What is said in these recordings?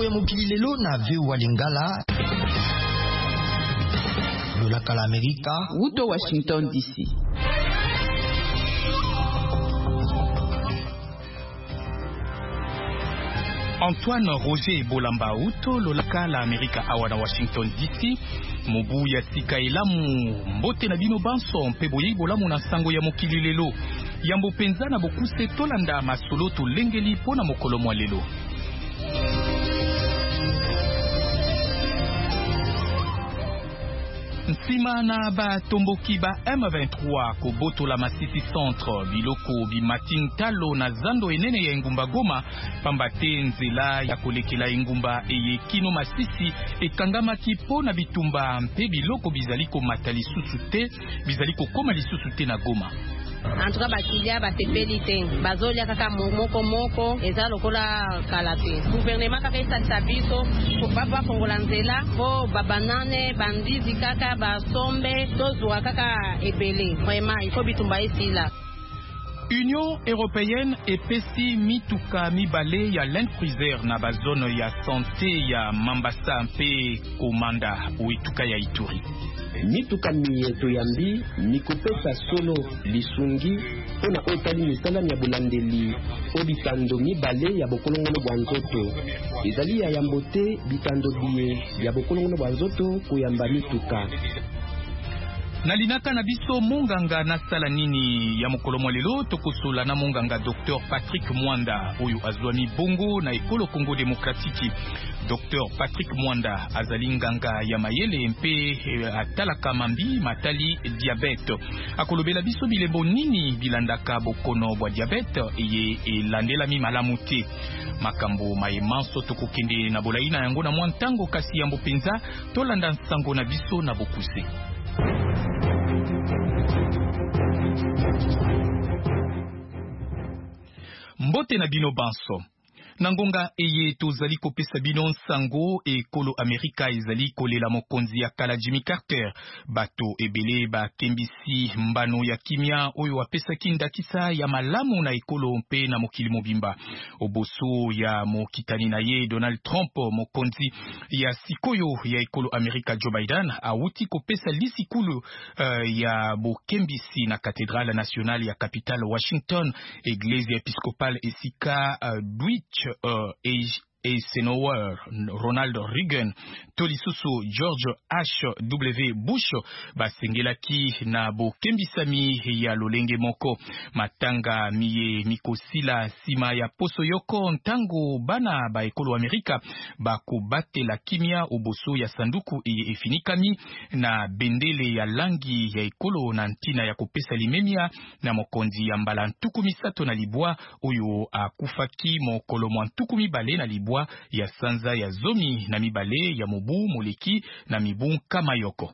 ya mokili lelo na VOA Lingala. Lolaka la Amerika. Uto Washington DC. Antoine Roger Bolamba Uto lolaka la Amerika awana Washington DC. Mobu ya sika elamu mbote na bino banso mpe boyei bolamu na sango ya mokili lelo. Yambo penza na bokuse tolanda masolo to lengeli pona mokolo mwa lelo. Nsima na ba tomboki ba M23 ko boto la Masisi Centre biloko bimatin talo na zando enene ya Ingumba Goma pambate nzela ya kolekela Ingumba eye kino Masisi ekangama kipo na bitumba mpe biloko bizaliko matali susute bizaliko koma lisusute na Goma. En tout cas bakilia basepeli te bazolia kaka moko eza lokola kalate gouvernement kaka esalisa biso po bafongola nzela po babanane bandizi kaka basombe tozwa kaka ebele vraiment il faut bitumba esila. Union européenne epesi mituka mibale ya Land Cruiser na bazone ya santé ya Mambasa mpe Komanda uituka ya Ituri. Mituka mieto yambi mikopesa solo lisungi pona otali misala ya bulandeli obitando mibale ya bokolongono bwa nzoto ezali ya yambote bitando biye ya bokolongono bwa nzoto kuyamba mituka. Nalinaka na biso monganga na sala nini ya mokolo mwa lelo tokosola na monganga Dr Patrick Mwanda oyo azwami bongo na ekolo Congo Démocratique. Dr Patrick Mwanda azali nganga ya mayele mpe atalaka mambi matali diabete. Akolobela biso bilembo nini bilandaka bokono bwa diabete eye elandela mi malamu te. Makambo maemanso tokokende na bolaina yango na mwantango kasi yambo penza tolanda nsango na biso na bokuse. Mbote na bino banso. Nangonga eye tozali kopesa bino nsango ekolo Amerika ezali kolela mokonzi ya kala Jimmy Carter. Bato ebele bakembisi mbano ya kimia oyo apesaki ndakisa ya malamu na ekolo mpe na mokili mobimba. Oboso ya mokitani na ye Donald Trump, mokonzi ya sikoyo ya ekolo Amerika Joe Biden awuti kopesa lisikulu ya bokembisi na Katedrale Nationale ya Capital Washington, Eglise Episcopale esika Dwight Eisenhower, Ronald Reagan, tolisusu George H.W. Bush basengelaki na bokembisami ya lolenge moko. Matanga miye mikosila sima ya poso yoko ntango bana ba ekolo Amerika bakobatela kimia oboso ya sanduku efinikami na bendele ya langi ya ekolo na ntina ya kopesa limemia na mokonzi ya mbala ntuku misato na libwa oyo akufaki mokolo mwa ntuku mibale na libwa ya sanza ya zomi na mibale ya mobu moleki na mibu kama yoko.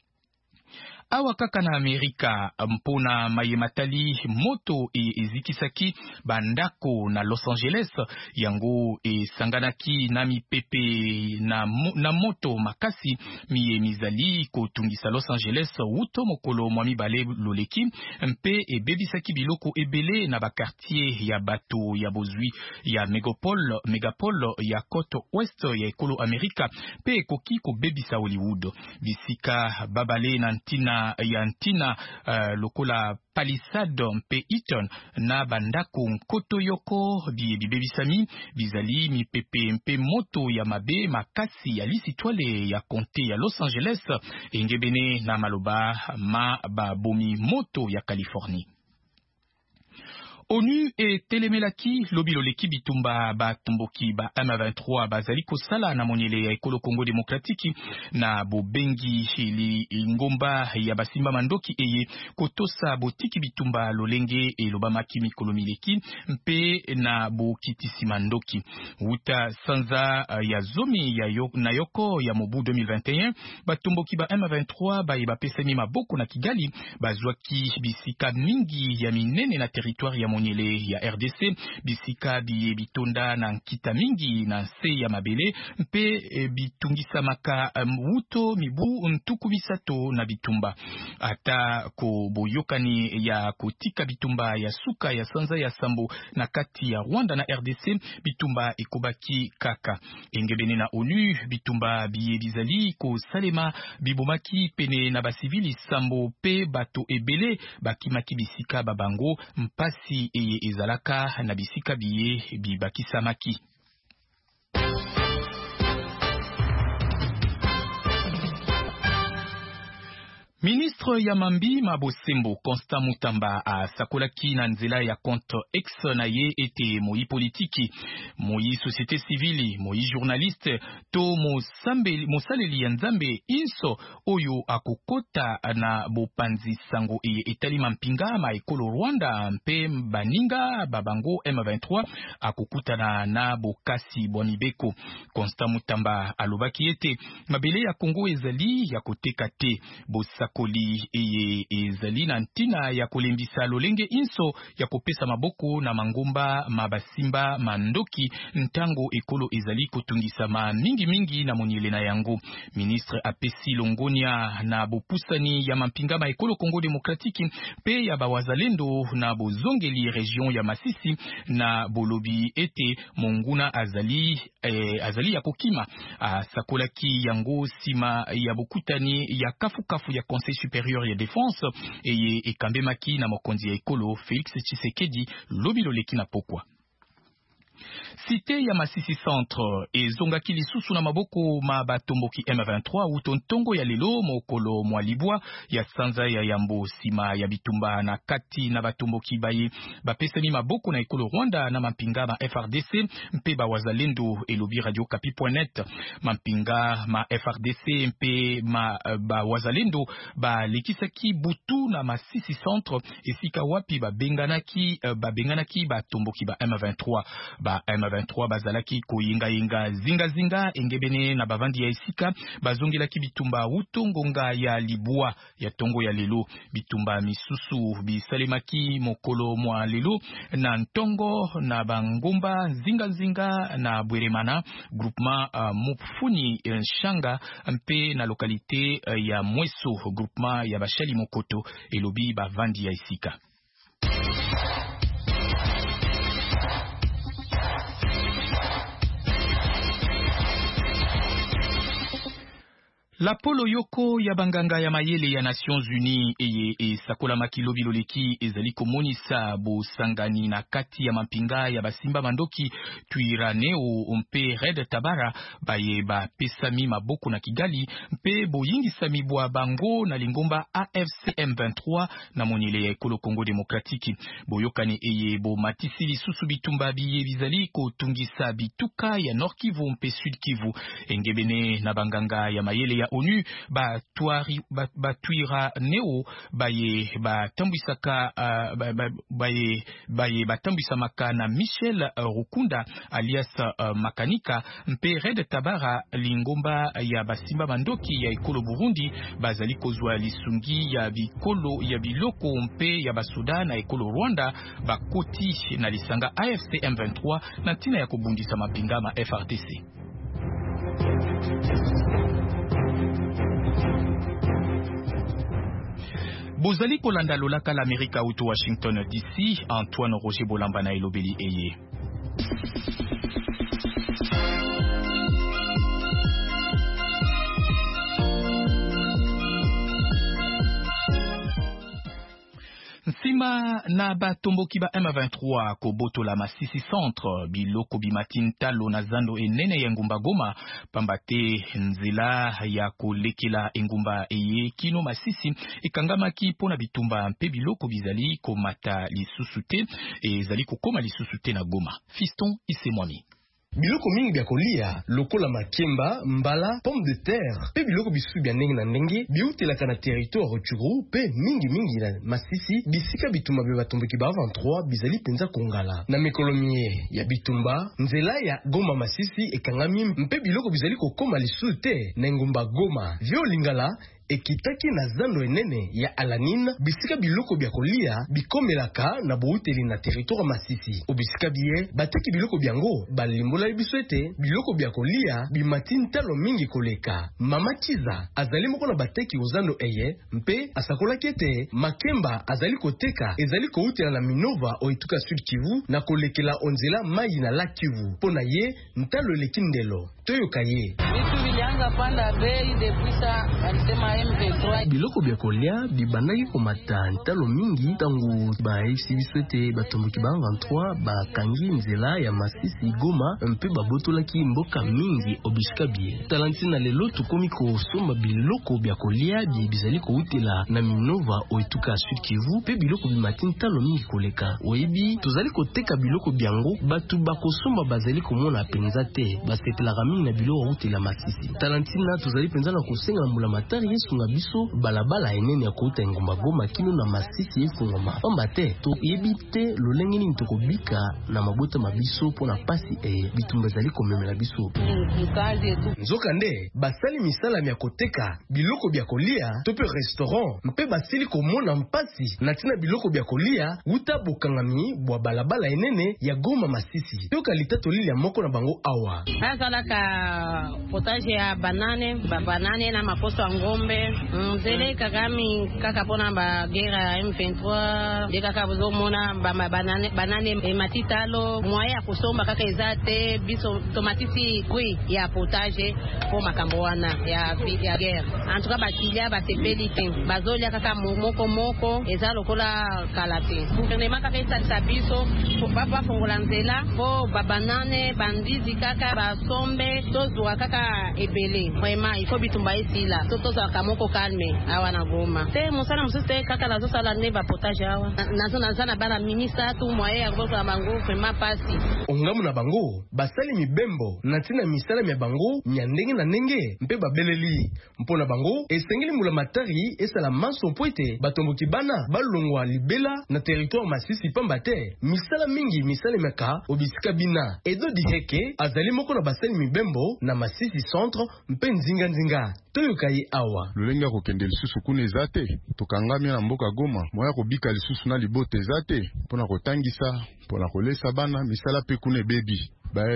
Awa kaka na Amerika mpona mayematali moto ezikisaki bandako na Los Angeles yango esanganaki na mipepe na moto makasi miye mizali kotungisa Los Angeles uto mokolo mwa mibale loleki mpe ebebisaki biloko ebele na bakartier ya bato ya bozwi ya megapole ya Côte Ouest ya ekolo Amerika mpe ekoki kobebisa Hollywood bisika babale na ntina lokola Palisade mpe Eaton na bandako nkoto yoko bibebisami bizali mipepe mpe moto ya mabe makasi ya lisitwale ya konte ya Los Angeles engebene na maloba ma babomi moto ya Californie. ONU etelemelaki lobiloleki bitumba batomboki ba M23 bazali kosala na monyele ya ekolo Congo Démocratique na bobengi ili ngomba ya basimba mandoki eye kotosa botiki bitumba lolenge elobamaki mikolo mileki mpe na bokitisi mandoki uta sanza ya zomi na yoko ya mobu 2021 batomboki ba M23 bapesami maboko na Kigali bazwaki bisika mingi ya minene na territoire ya monyele ya RDC bisika bitonda na nkita mingi na se ya mabele mpe bitungisa maka wuto mibu ntuku misato na bitumba ata ko boyokani ya kotika bitumba ya suka ya sanza ya sambo na kati ya Rwanda na RDC bitumba ekobaki kaka engebene na ONU bitumba biye bizali ko salema bibomaki pene na basivili sambo pe bato ebele bakimaki bisika babango mpasi eye ezalaka na bisika biye bibakisamaki. Ministre ya Mambi Mabosembo Constant Mutamba a sakolaki na nzela ya compte X na ye ete moi politiki, moi société civile, moi journaliste to mosaleli ya nzambe inso oyo akokota na bopanzi sango eye etali mampinga ma ekolo Rwanda mpe baninga babango M23 akokutana na bokasi bonibeko. Constant Mutamba alobaki ete mabele ya Kongo ezali ya koteka te koli eye ezali na ntina ya kolembisa lolenge inso ya kopesa maboko na mangomba mabasimba mandoki ntango ekolo ezali kotungisa ma mingi na monyele na yango. Ministre apesi longonia na bopusani ya mampinga ma ekolo Kongo Demokratiki pe ya bawazalendo na bozongeli region ya Masisi na bolobi ete monguna azali ya kokima sakolaki yango sima ya bokutani ya kafu ya Conseil supérieur ya défense eye ekambemaki na mokonzi ya ekolo Félix Tshisekedi lobilo leki na pokwa. Cité ya Masisi Centre ezongaki lisusu na maboko ma batomboki M23 utontongo ya lelo mokolo mwalibwa ya sanza ya yambo sima ya bitumba na kati na batomboki baye bapesani maboko na ekolo Rwanda na mampinga ma FRDC mpe ba wazalendo elobi Radio Kapi.net. Mampinga ma FRDC mpe ba wazalendo ba lekisaki butu na Masisi Centre esika wapi babenganaki batomboki ba M23 ba M23 bazalaki koyinga zinga engebene na bavandi ya esika bazongelaki bitumba utongonga ya libwa ya tongo ya lelo bitumba misusu bisalemaki mokolo mwa lelo na ntongo na bangomba zinga na Bweremana groupement Mufuni Nshanga mpe na lokalite ya Mweso groupement ya Bashali Mokoto elobi bavandi ya esika. La polo yoko ya banganga ya mayele ya Nations Unies eye sakola makilo biloleki ezali komonisa bo sangani na kati ya mampinga ya basimba mandoki tuiraneo mpe Red Tabara baye ba pesami maboko na Kigali mpe boyingi sami bwa bango na lingomba AFC M23 na monyele ya ekolo Kongo Demokratiki boyokani eye bo matisili susu bitumba biye bizali ko tungisa bituka ya Nord Kivu mpe Sud Kivu engebene na banganga ya mayele ya ONU batuira neo baye batambwisa maka na Michel Rukunda alias Makanika mpe Red Tabara lingomba ya basimba mandoki ya ekolo Burundi bazali kozwa lisungi ya biloko mpe ya basuda na ekolo Rwanda bakoti na lisanga AFC M23 na tina ya kobundisa mapinga ma FRDC. Bozali kolanda lolaka l'Amérique auto Washington DC, Antoine Roger Bolamba na elobeli eye. Nsima na batomboki ba M23 ko boto la Masisi Centre biloko bimatintalo na zando enene ya ngumba Goma pambate nzela ya kolekela engumba eye kino Masisi ekangamaki pona bitumba mpe biloko bizali komata lisusu te ezali kokoma lisusu te na Goma. Fiston Isemwami. Biloko mingi bya kolia lokola makemba, mbala, pomme de terre, pe biloko bisusu bya ndenge na ndenge biutelaka na territoire Rutshuru pe mingi na Masisi bisika bitumba bya batomboki ba 23 bizali penza kongala. Na mikolomie ya bitumba nzela ya Goma Masisi ekangami mpe biloko bizali kokoma lisusu te na ngumba Goma. Vyo lingala ekitaki na zando enene ya Alanine bisika biloko bya kolia bikomelaka na bouteli na territoire Masisi. Obisika biye bateki biloko byango balimbola biso ete biloko bya kolia bimati ntalo mingi koleka. Mama Chiza azali moko na bateki ozando eye mpe asakolaki ete makemba azali koteka ezali koutela na Minova oituka Sud Kivu na kolekela onzela mai na Lac Kivu. Pona ye ntalo lekindelo toyoka ye biloko bya kolia bibandaki komata ntalo mingi tangu baisi biso ete batomboki ba 23 bakangi nzela ya Masisi Goma mpe babotolaki mboka mingi obisika bie. Talantina lelo tukomi kosomba biloko bya kolia bizali koutela na Minova oituka Sud Kivu pe biloko bimati ntalo mingi koleka. Oyebi tozali koteka biloko byango batu bakosomba bazali komona penza te basepelaka mingi na biloko outela Masisi. Talantina tozali penza na kosenga na mbula matari yesunga biso balabala enene ya kouta Ngomba Goma kino na Masisi efungama. Pamba te to yebi te lolenge nini tokobika na mabota mabiso pona pasi bitumba zali komemela biso. Nzoka nde basali misala ya koteka biloko bya kolia to pe restaurant mpe basili komona mpasi na tina biloko bya kolia uta bokangami bwa balabala enene ya Goma Masisi. Yo kalita tolili ya moko na bango awa. Azalaka potage ya banane na maposo ngombe. Mzele kagami kaka pona ba guerre M23 de kaka bozo mona ba banane matitalo moya kusomba kaka ezate biso tomatisi kui ya potage po makambo wana ya guerre. En tout cas bakilia basepeli te bazolia kaka moko eza lokola kalate. Gouvernement kaka esalisa biso po papa fongola nzela po babanane bandizi kaka basombe tozwa kaka ebele. Vraiment il faut bitumba esila toza kamoko calme awa na Goma. Te musana musiste kaka nazo sala ne ba potage awa. Nazo nazana bana minisa tu moye ya kutoka bango vraiment pasi. Ongamu na bango basali mibembo na tina misala ya bango nyandenge na ndenge mpe babeleli mpona bango esengeli mbula matari esala manso poete batomboki bana balongwa libela na territoire Masisi pamba te misala mingi misala meka obisika bina edo diheke azali moko na basali mibembo na Masisi centre mpe nzinga toyoka ye awa lolenga kokende lisusu kuna ezate tokangami na mboka Goma moya kobika lisusu na libote ezate mpona kotangisa mpona kolesa bana misala pe kuna bebi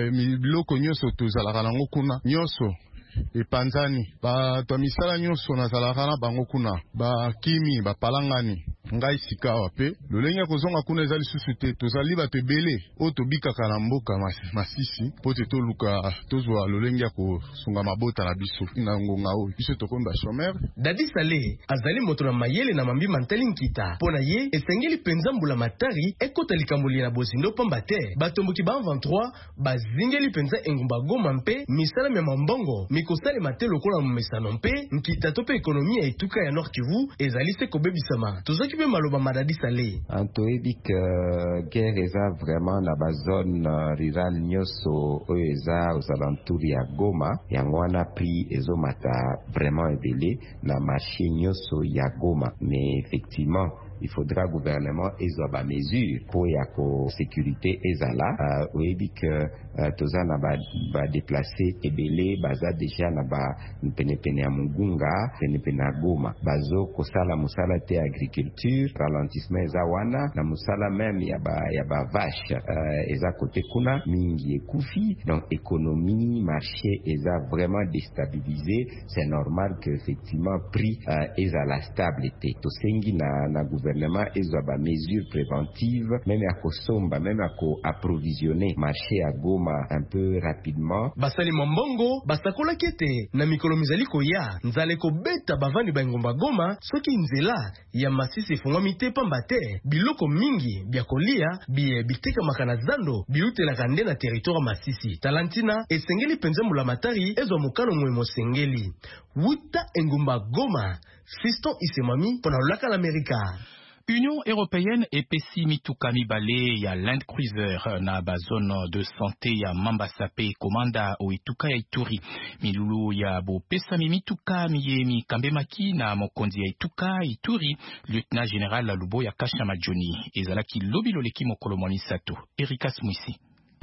biloko nyonso tozalaka nango kuna nyonso epanzani bato misala nyonso nazalaka na bango kuna bakimi bapalangani ngai sika wape lolenge kozonga kuna ezali susu te tozali bato ebele o tobikaka na mboka Masisi po te toluka tozwa lolenge kosunga mabota na biso na ngonga oyo biso tokomba chômeur. Dadi Saleh azali moto na mayele na mambi mantali nkita pona ye esengeli penza mbula matari ekota likamboli na bozindo pamba te batomboki ba 23 bazingeli penza Ngomba Goma mpe misala ya mambongo mikosale matelo kola mmesano mpe nkita tope ekonomia etuka ya Nord Kivu ezali se kobebisama tozaki pe maloba madadi Saleh antoebi que guerre eza vraiment na ba zone rurale nyoso oyo eza aux alentours ya Goma yango wana prix ezomata vraiment ebele na marché nyoso ya Goma mais effectivement il faudra gouvernement ezwa ba mesure pour ya ko sécurité ezala oyebi que toza na ba déplacer ebele baza déjà na ba penepene ya Mugunga penepene ya Goma bazo kosala musala te agriculture ralentissement eza wana na musala même ya ba vache eza côté kuna mingi ekufi donc économie marché eza vraiment déstabilisé c'est normal que effectivement prix ezala stable te tosengi na gouvernement ezwa ba mesures préventives même à kosomba même à approvisionner marché à Goma un peu rapidement basali mambongo basakola kete na mikolo mizali koya nzale ko beta bavani ba Ngomba Goma soki nzela ya Masisi fungwa te pamba te biloko mingi bya kolia biteka makana zando biutela kande na territoire Masisi talantina esengeli penza mbula matari ezwa mokano mwemo sengeli wuta Ngomba Goma Fiston Isemami pona laka l'América. Union européenne epesi mituka mibale ya Land Cruiser na bazone de santé ya Mambasa-pe komanda o ituka ya Ituri. Milulu ya bopesami mituka miyemi kambemaki na mokonzi ya ituka Ituri, Lieutenant Général Lubo ya Kasha Majoni. Ezalaki lobi loleki mokolo moni sato. Erika Smwisi.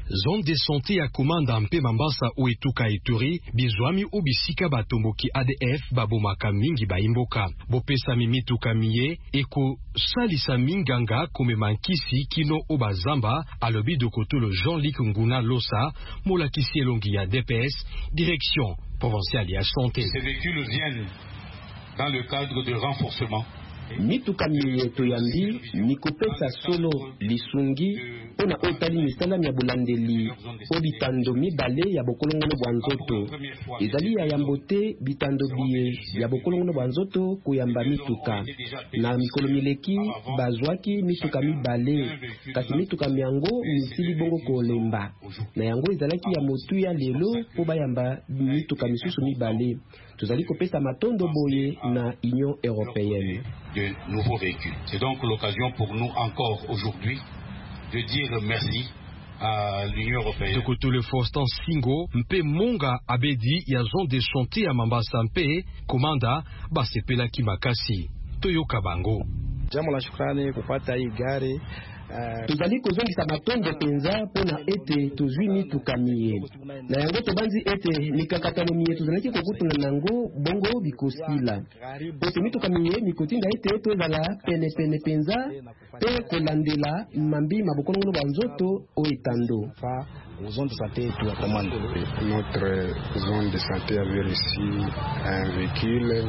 zone de santé ya komanda mpe Mambasa o etuka Ituri bizwami o bisika batomboki ADF babomaka mingi baimboka bopesa mimituka miye eko salisa minganga komema nkisi kino o bazamba alobi dokotolo Jean-Luc Nguna Losa molakisi elongi ya DPS direction provinciale ya santé. Ces véhicules viennent dans le cadre de renforcement. Mituka miye toyambi mikopesa solo lisungi pona otali misala ya bulandeli o bitando mibale ya bokolongono bwa nzoto ezali ya yambote bitando biye ya bokolongono bwa nzoto kuyamba mituka na mikolo mileki bazwaki mituka mibale kasi mituka miango misili bongo kolemba na yango ezalaki ya motu ya lelo po bayamba mituka misusu mibale tozali kopesa matondo boye na Union européenne de nouveaux véhicules. C'est donc l'occasion pour nous encore aujourd'hui de dire merci à l'Union européenne. Dokotolo Faustin Singo mpe monga abedi ya zone de santé ya Mambasa mpe komanda basepelaki makasi toyoka bango. Jambo la shukrani kupata hii gari. Tuzali kozongisa matondo penza pona ete tozwi mituka miye na yango tobanzi ete mikakatano miye tozalaki kokutana nango bongo bikosila ete mituka miye mikotinda ete tozala pene penza pe kolandela mambi mabokolongono bwa nzoto o etando. Zone de santé tout à commande. Notre zone de santé avait reçu un véhicule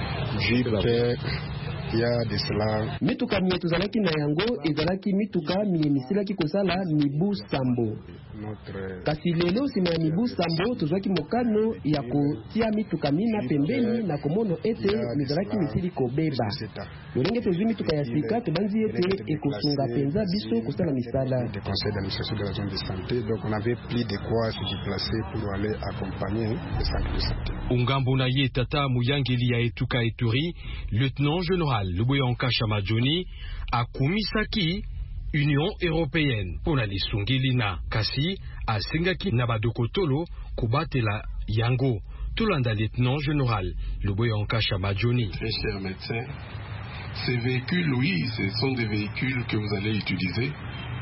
Jeep ya de cela. Mituka miye tozalaki na yango ezalaki mituka miye misilaki kosala mibu sambo. Kasi lelo sima ya mibu sambo tozwaki mokano ya kotia mituka mina pembeni na komono ete mizalaki misili kobeba. Lolenge tozwi mituka ya sika tobanzi ete ekosunga penza biso kosala misala. Le conseil d'administration de la zone de santé, donc on avait plus de quoi se déplacer pour aller accompagner les centres de santé. Ungambo na ye tata muyangeli ya etuka Ituri, lieutenant général Luboyanka Chamajoni akumisaki Union européenne pona lisungilina kasi asengaki na badokotolo kubatela yango tolanda lieutenant général Luboyanka Chamajoni. Cher médecin, ces véhicules, oui, ce sont des véhicules que vous allez utiliser.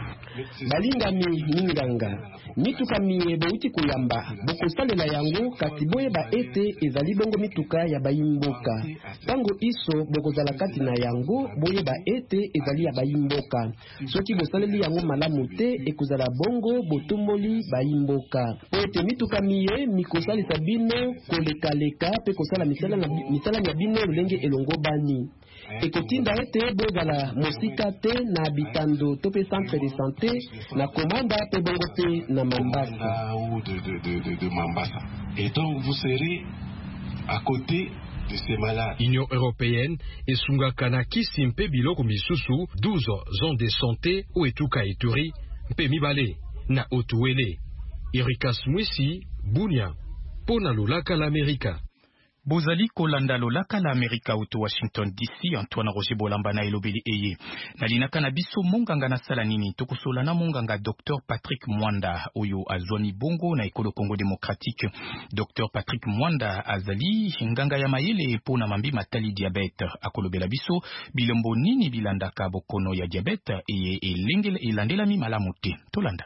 Balingami minganga mituka miye bouti kuyamba bokosalela yango kasi boyeba ete ezali bongo mituka ya bayimboka tango iso bokozala kati na yango boyeba ete ezali ya bayimboka soki bosaleli yango malamu te ekozala bongo botumboli bayimboka ete mituka miye mikosalisa bino kolekaleka pe kosala misala ya bino lolenge elongo bani ekotinda ete bozala mosika te na bitando to pe centre de santé na komanda pe bongo pe na Mambasa ou de Mambasa. Et donc vous serez à côté de ces malades. Union européenne esungaka na kisi mpe biloko misusu 12 zones de santé o etuka Ituri mpe mibale na Otuele. Erikas Mwisi Bunia pona lolaka l'Amerika. Bozali kolanda lolaka la Amerika uto Washington DC. Antoine Roger Bolamba na elobeli eye nalinaka na biso monganga na sala nini tokosola na monganga Dr Patrick Mwanda oyo azwani bongo na ekolo Congo démocratique. Dr Patrick Mwanda azali nganga ya mayele pona mambi matali diabete akolobela biso bilombo nini bilandaka bokono ya diabete eye elengele elandela mi malamu te tolanda.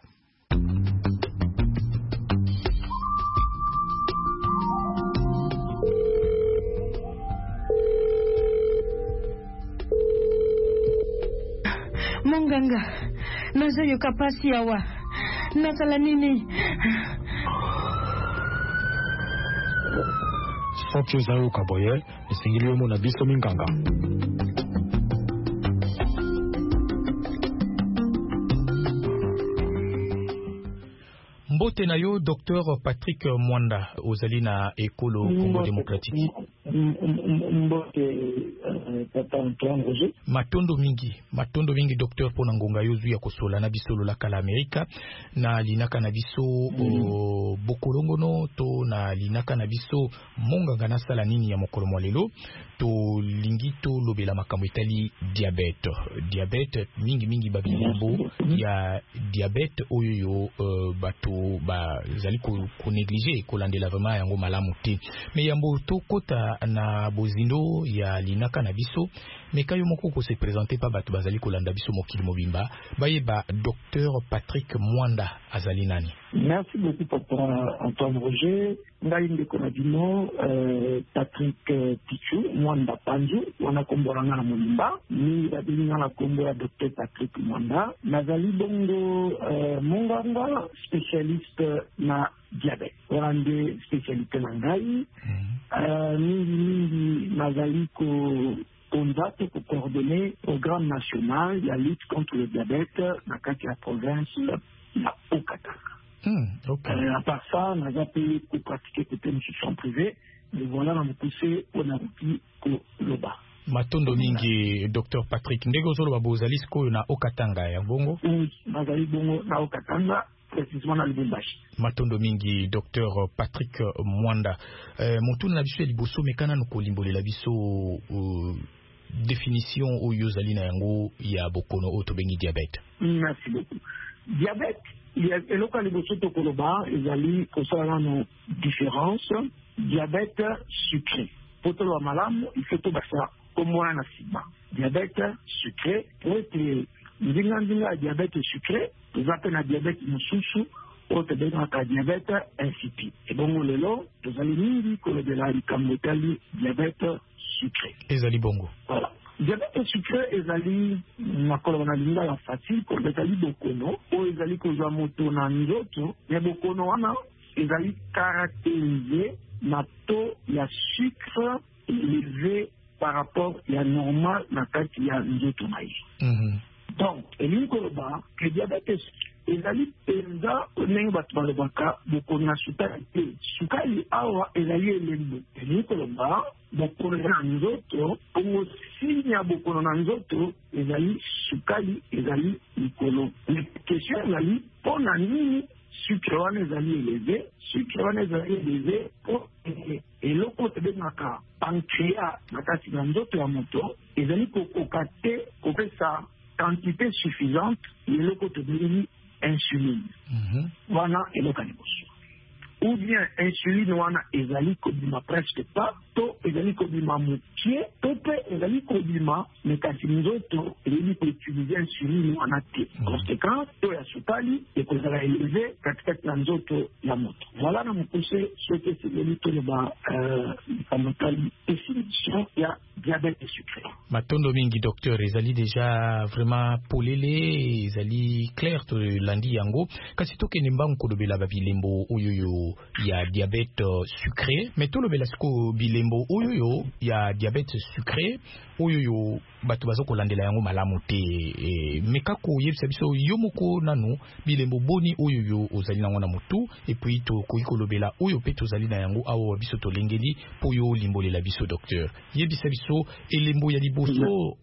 Monganga, nazoyo kapasi yawa. Nasala nini? Soki ozayo kaboye, esengeli yo mona biso minganga. Mbote na yo Dr Patrick Mwanda ozali na ekolo Congo démocratique. Matondo mingi docteur pona ngonga yozu ya kosola na biso lolaka la Amerika na linaka na biso bokolongono to na linaka na biso monganga na sala nini ya mokolo mwalelo to lingi to lobela makambo etali diabete mingi babilombo ya diabete oyo bato bazali ko négliger ko landela vraiment yango malamu te mais yambo to kota na bozindo ya linaka na biso mais quand yomoko ko se présenter pa batu bazali kolanda biso mokili mobimba bayeba Docteur Patrick Mwanda azali nani? Merci beaucoup Papa Antoine Roger. Ngai ndeko na bino Patrick Tichu Mwanda Panju wana kombolanga na molimba ni babinga na kombo ya Docteur Patrick Mwanda nazali bongo monganga spécialiste na diabète wana nde spécialité na ngai mingi nazali ko conduite pour coordonner le programme national de la lutte contre le diabète dans la province de Haut-Katanga. À part ça, on a payé pour pratiquer peut-être une institution privée, mais voilà, on a poussé au Naruki au Loba. Matondo mingi Dr. Patrick ndego zolo babozali siko na Haut-Katanga ya bongo? Oui, nazali bongo na Haut-Katanga. Matondo mingi Dr. Patrick Mwanda motuna na biso ya liboso mekana no kolimbolela biso définition oyo zali na yango ya bokono oyo tobengi diabète. Merci beaucoup. Diabète il y a eloko liboso to koloba ezali kosala no différence diabète sucré potolo malamu il faut to basa komona na sima diabète sucré pour être ndinga diabète sucré vous appelez un diabète mususu ou te donne un diabète insipide. Et bon, lelo, vous allez mingi que de la likamotali diabète sucré. Ezali bongo. Voilà. Diabète sucré, ezali na kolonalinga la facile pour ezali bokono ou ezali koza moto na nzoto, mais bokono wana ezali caractérisé na taux ya sucre élevé par rapport à normal na kati ya nzoto na yi. Donc, il que le diabète ezali penza ndenge bato balobaka bokono na sukali te sukali awa ezali elembo elingi koloba bokono na nzoto pongo sinya bokono na nzoto ezali sukali ezali likolo question ezali mpona nini sucre wana ezali élevé sucre wana ezali élevé po eloko tobengaka pancréas na kati na nzoto ya moto ezali kokoka te kopesa quantité suffisante eloko tobengi insuline. Wana eloko liboso. Ou bien insuline wana ezali kobima presque pas, to ezali kobima mokie, to pe ezali kobima mais kasi nzoto ezali ko utiliser insuline wana te. Conséquence, to ya sukali ekozala élevé katikati na nzoto ya moto. Voilà na mokuse soki ezali toloba kamotali définition ya diabète sucré. Matondo mingi docteur ezali déjà vraiment polele ezali clair to landi yango kasi to kende mbangu kolobela babilembo oyoyo ya diabète sucré mais to lobela siko bilembo oyoyo ya diabète sucré oyoyo bato bazo kolandela yango malamu te mekako yebisa biso yomoko nanu bilembo boni oyoyo ozali nango na mutu et puis to koikolobela oyo pe tozali na yango awo biso to lengeli po yo limbolela biso docteur yebisa biso elembo ya liboso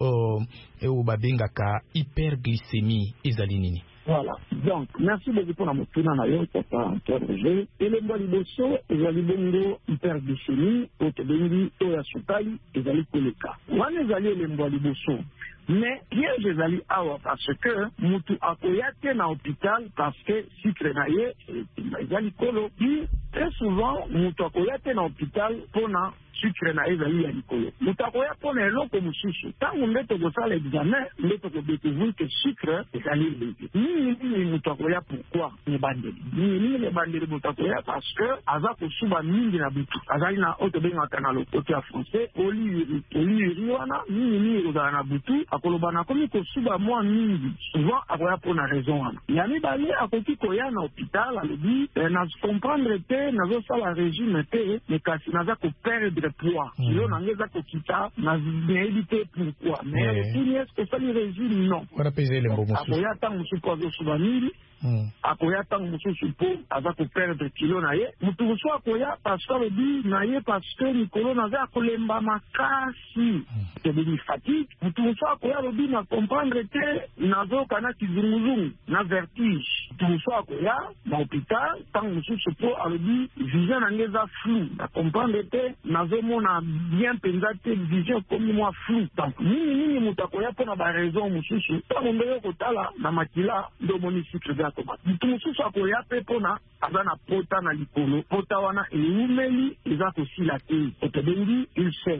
o babengaka hyperglycémie ezali nini? Voilà. Donc, merci beaucoup pour la motuna na yo papa Antoine Roger. Elembo liboso ezali bongo hyperglycémie o te bengi to ya sukali ezali koleka. Wana ezali elembo liboso. Mais piège ezali awa parce que mutu akoya te na hôpital parce que sucre na ye ezali kolo. Puis très souvent mutu akoya te na hôpital pona sucre na ezali ya likolo. Mutu akoya pona eloko mususu. Tango nde tokosala examen nde tokobécouvrir que sucre ezali élevé. Nini mutu akoya pourquoi ne bandeli? Nini ne bandeli mutu akoya parce que aza kosuba mingi na butu. Azali na otobengaka na lokoto ya français oliuri wana nini ozala na butu akoloba na komi kosuba mwa mingi souvent akoya pona raison wana. Ya mibale akoki koya na hôpital alobi nazo comprendre te nazosala régime te mais kasi naza koperdre poids. Kilo nangeza kokita nayebi te pourquoi. Mais tuni est-ce que ça le régime non. Akoya tango mususu azosuba mingi akoya tango mususu po aza koperdre kilo na ye mutu mosusu akoya parce que alobi na ye parce que likolo naza kolemba makasi tobeli fatigue mutu mosusu akoya alobi na comprendre te nazoka na kizunguzungu na vertige mutu mosusu akoya na hôpital tango mosusu po alobi vision nange eza flou na comprendre te nazomona bien mpenza te vision komi mwa flou donc nini mutu akoya mpona baraison mosusu tango ndenge kotala na makila ndo omoni sucre eza tomate mutu mosusu akoya mpe mpona aza na pota na likolo pota wana eumeli eza kosila te otobengi ulcère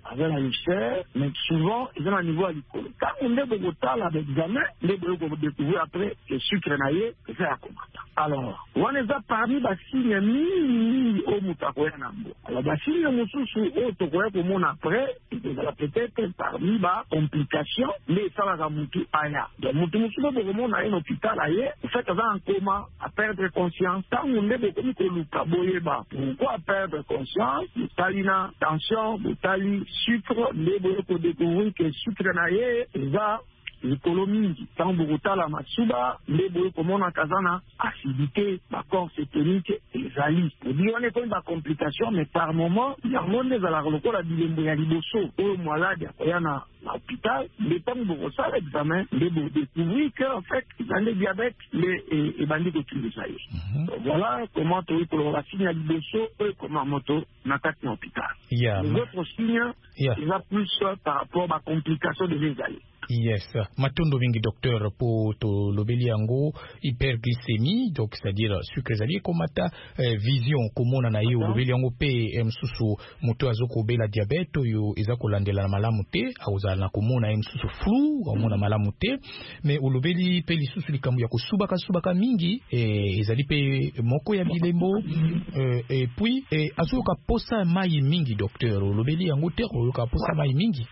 avec la lichère, mais souvent, ils ont un niveau à l'école. Quand on est de temps avec l'examen, les deux vont découvrir après que le sucre naïe, c'est à combattre. Alors, on les a parmi les signes mini au Moutakoya Nambo. Alors, les signes Moussou au Tokoya pour mon après, peut-être parmi les complications, mais ça va Moutou Aya. Donc, Moutou pour mon à un hôpital ailleurs, en fait, on a un coma à perdre conscience. Quand on est de Lukaboyeba, pourquoi perdre conscience? Talina, tension, Tali, sucre, les boyaux pour découvrir que le sucre naïe, va l'économie, tant Bogota la Matsuba, les boyaux comme on a Kazana, acidité, l'accord cétonique et zali. On dit on est comme des complications, mais par moment, il y a un monde à la relocole à Bilemboyaliboso, au malade, il y a un l'hôpital, les temps pour ça l'examen, les pour découvrir qu'en fait, ils ont des diabètes, les bandits de tous les aïeux. Voilà comment tu peux la signer à Liboso, et comment moto n'attaque l'hôpital. Les autres signes, ils ont plus par rapport à la complication de les aïeux. Yes. Matondo mingi docteur pour to lobeli yango hyperglycémie, donc c'est-à-dire sucre zali komata vision komona na yo lobeli yango pe msusu moto azoko bela diabète yo ezako landela malamu te auza na komona msusu flou komona malamu te mais olobeli pe lisusu likambo ya kosubaka mingi ezali pe moko ya bilembo et puis azoka posa mai mingi docteur olobeli yango te oyoka posa mai mingi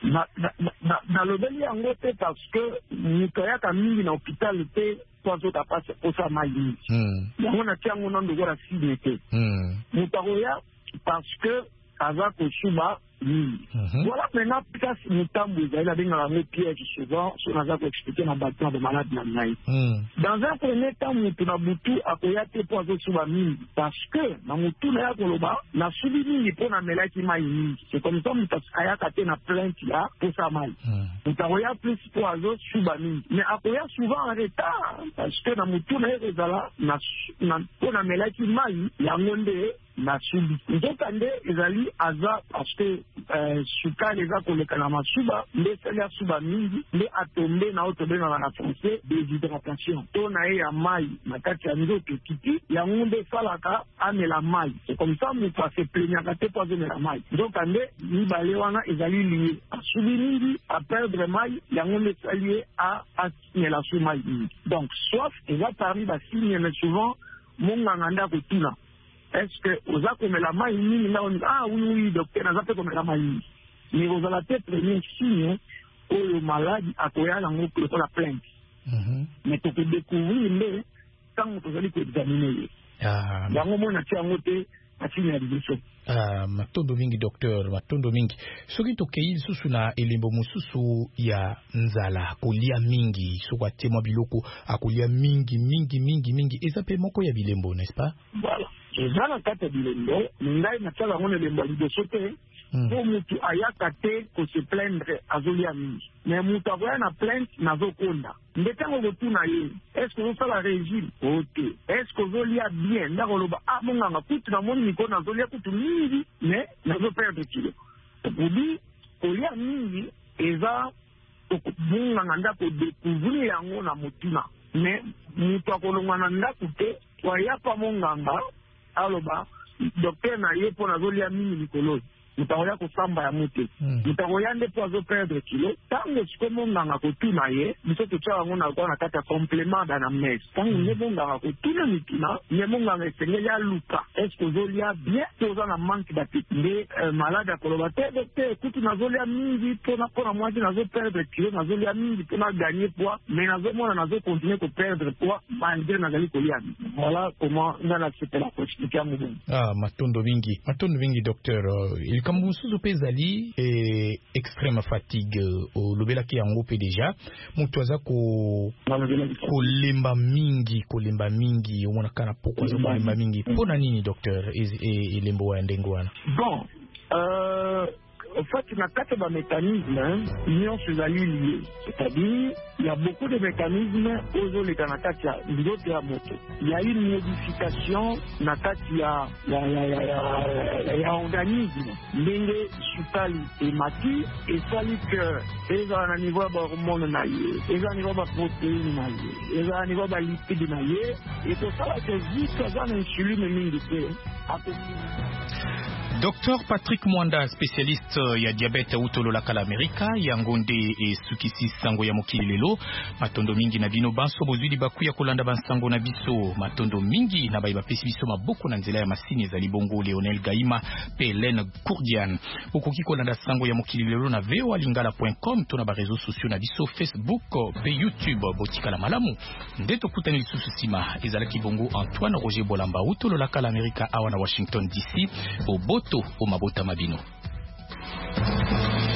na lobeli yango te parce que Nikoya Kamili na hôpital était toi autres passe pour ça maïs. On a tiens on a de voir la civilité. Nikoya parce que avec le Suba voilà maintenant peut-être Mutambo il a bien la même piège souvent sur la zone expliquer dans bâtiment de malade na naï. Dans un premier temps Mutuna Butu akoya te pour le Suba mini parce que na Mutu na Koloba na subi mini pour na melaki maïs. C'est comme ça Mutas aya kate na plainte là pour ça maïs. Mutakoya plus pour le Suba mini mais akoya souvent en retard parce que na Mutu na ezala na pour na melaki maïs ya ngonde na subi. Donc ande ezali aza parce que suka les a koleka na masuba les sala suba mingi les atombe na otobe na na français déshydratation to na ya mai na kati ya nzoto kiti ya ngonde salaka amela mai c'est comme ça mu pas se plaignant kate pas de la mai donc ande ni balé wana ezali lié a subi mingi a perdre mai ya ngonde salié à la suba mingi donc soif eza parmi ba signe mais souvent monga nganda ko tuna. Est-ce que vous avez comme la main ah oui docteur n'a pas comme la main mais vous allez peut-être premier signe où le malade a quoi la la plainte mais tu peux découvrir mais quand vous allez examiner dans le moment où tu as finalisation matondo mingi docteur matondo mingi soki tokei susu na elembo mususu ya nzala kolia mingi sokwa tema biloko akolia mingi eza pe moko ya bilembo n'est-ce pas? Voilà eza na kati ya bilembo ngai natala ngone lembo liboso te po mutu ayaka te ko se plaindre azolia mingi mais mutu akoya na plainte nazokonda nde ntango kotuna ye est-ce que ozosala régime ote est-ce que ozolia bien ndakoloba monganga kutu namoni mikolo nazolia kutu mingi mais nazoperdre kilo obi kolia mingi eza monganga ndako découvrir yango na motuna mais mutu akolongwa na ndako te wayapa monganga aloba docteur na ye po nazolia mingi mikolo mutakoya kosamba ya mote mutakoya nde po azoperdre kilo ntango siko monganga kotuna ye biso totya yango na kati ya complément na mese ntango nde monganga kotuna mituna ye monganga esengeli aluka estce ozolia bien to oza na manque d'appétit nde malade akoloba te docteur kutu nazolia mingi mpona mwasi nazoperdre kilo nazolia mingi mpona gagner poids mais nazomona nazocontinue koperdre poids malgré nazali kolia mingi voilà comment nga nasepela koexplike yango bongo matondo mingi docteur comme mususu pezali extrême fatigue lobelaki yango pe déjà mutu aza kolemba mingi omona kana poko aza kolemba mingi mpona nini docteur elembo wa ndenge wana bon en fait, il y a 4 mécanismes qui sont liés. C'est-à-dire, il y a beaucoup de mécanismes aux les Kanakatia, d'autres à moto. Il y a une modification, Nakatia, il y a un organisme, l'ingé, sutali et mati, et sali que, ils ont un niveau d'hormones naïe, ils ont un niveau de protéines naïe, ils ont un niveau de lipides naïe, et pour ça, c'est juste qu'ils ont une insuline militaire. Dr Patrick Mwanda, spécialiste ya diabete utolo la kala Amerika yangonde e sukisi sango ya mokili lelo matondo mingi na bino banso bozuli bakuya kolanda bansango na biso matondo mingi na baiba pesi biso maboko na nzela ya masini za libongo Leonel Gaima pe Hélène Kourdian okoki kolanda sango ya mokili lelo na voalingala.com to na ba réseaux sociaux na biso Facebook pe YouTube botika la malamu ndeto kutani lisusu sima ezalaki bongo Antoine Roger Bolamba utolo la kala Amerika awa na Washington DC o mabota mabino.